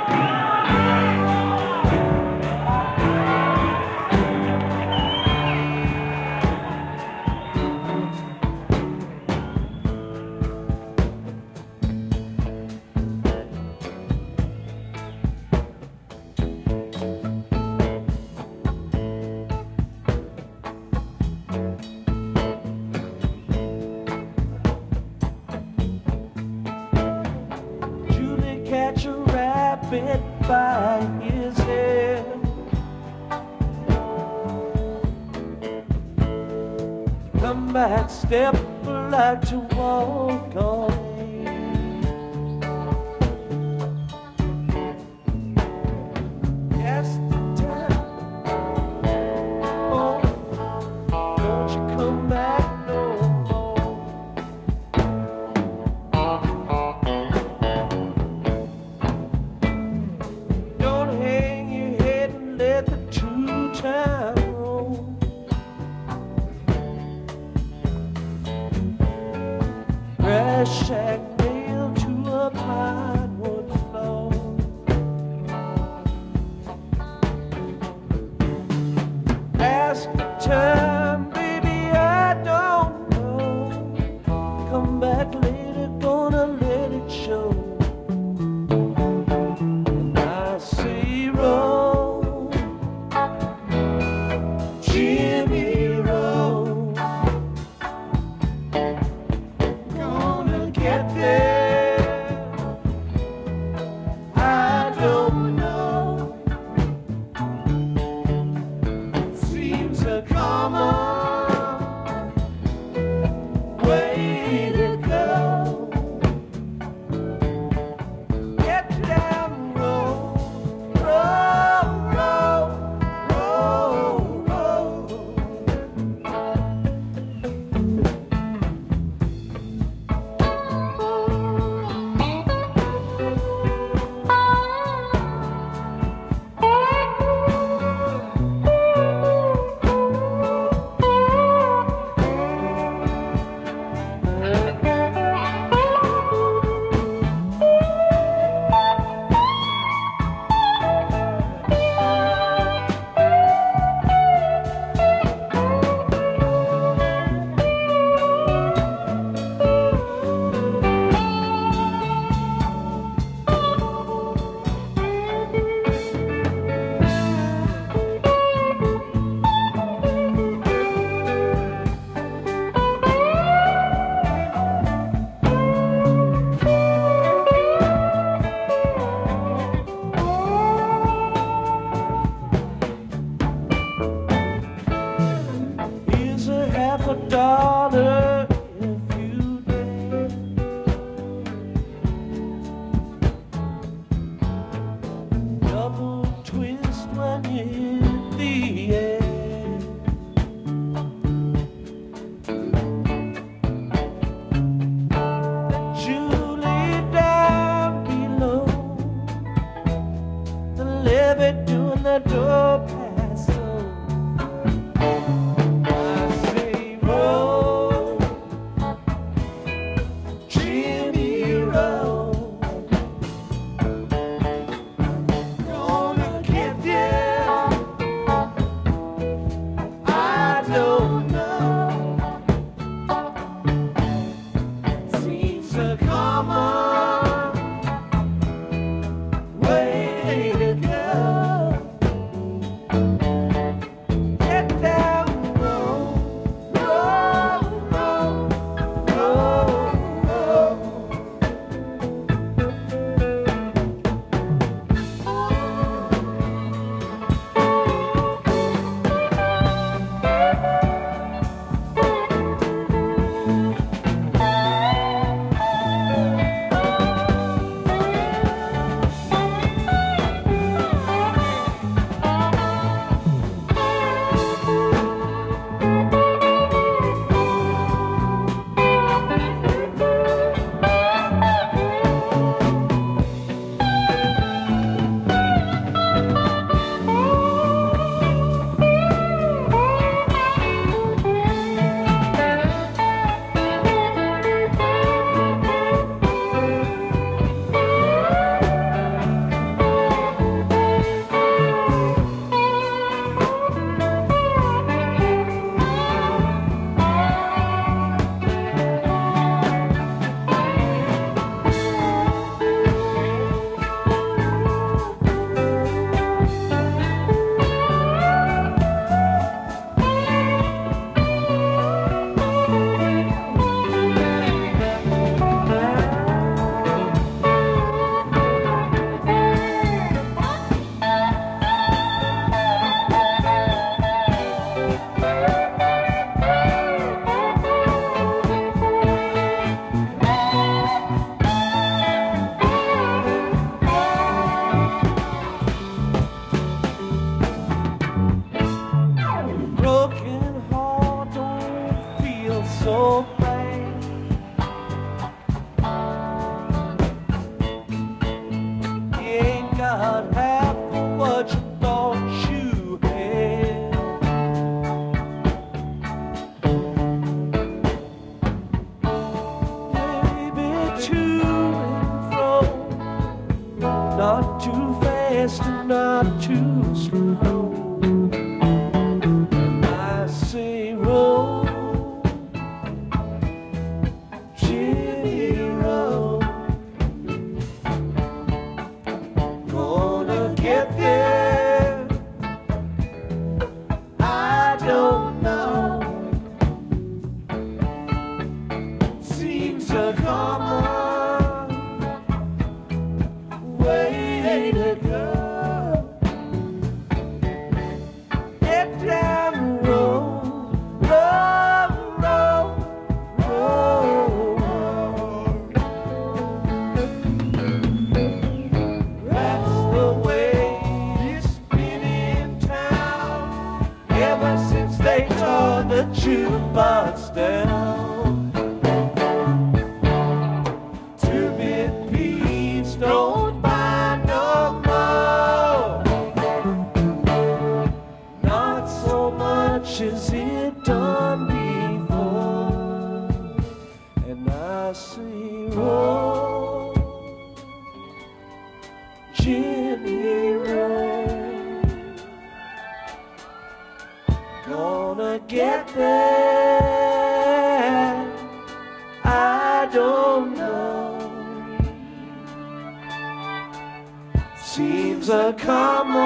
Catch a rabbit by his hair. Come back, step like to walk away. Yes, the time. Oh, don't you come back no more. Let the two-time roll. Grass shack nailed to a plywood floor. Ask the time, baby, I don't know. Come back later, gonna let it show. And I say roll, Jimmy roll. Gonna get there, I don't know. Seems a common way to go. Get down, roll, roll, roll, roll, roll. Here's a $50 if you dare. Double twist when you hit the air. Let you lay down below the levee doing the door pass. Way to go. got half of what you thought you had. Baby, to and fro, not too fast and not too slow. And I say roll, Jimmy, roll. Gonna get there, I don't know. Seems a common way to go. Get down the road, roll, roll, roll. That's the way it's been in town ever since they tore the jukebox down. Two-bit beats don't buy no more, not so much as it done before. And I say roll, Jimmy, roll. Gonna get there, I don't know. Seems a common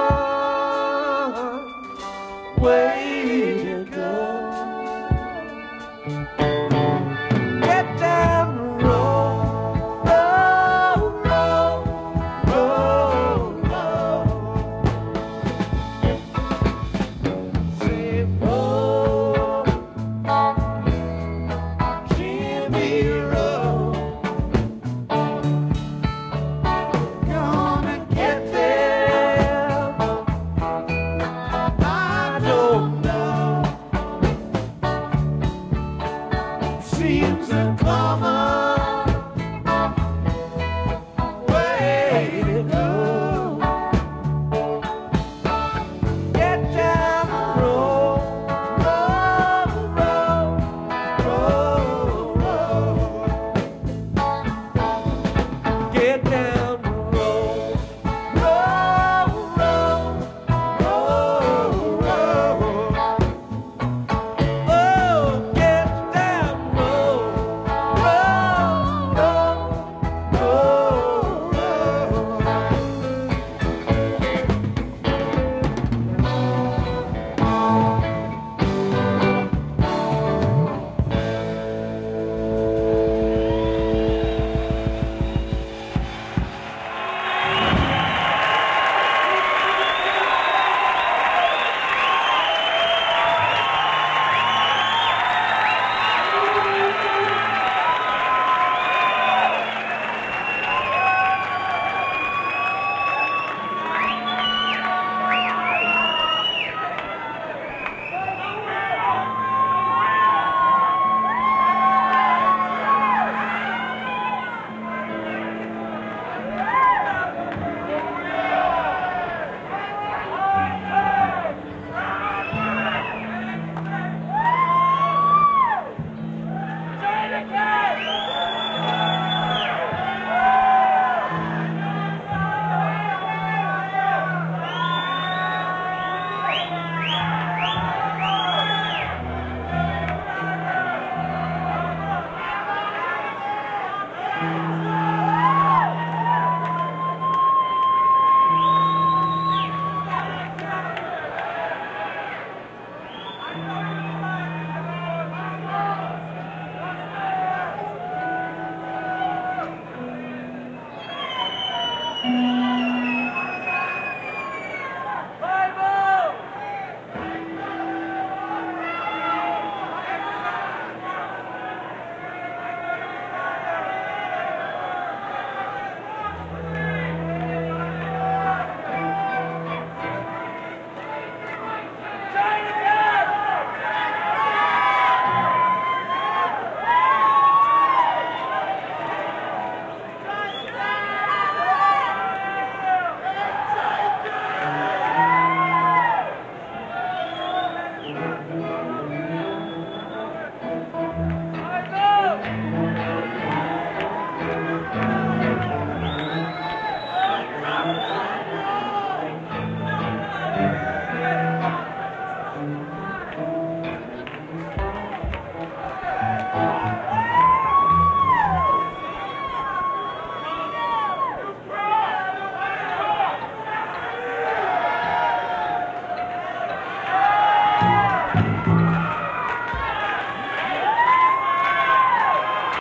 way to go. Get down the road, roll, roll, roll, roll. Say roll, Jimmy, roll. Gonna get there, I don't know. Seems a common way to go. Get down the road, roll, roll, roll, roll. Get down the road, roll, roll, roll, roll. Oh, get down the road, roll, roll, roll, roll.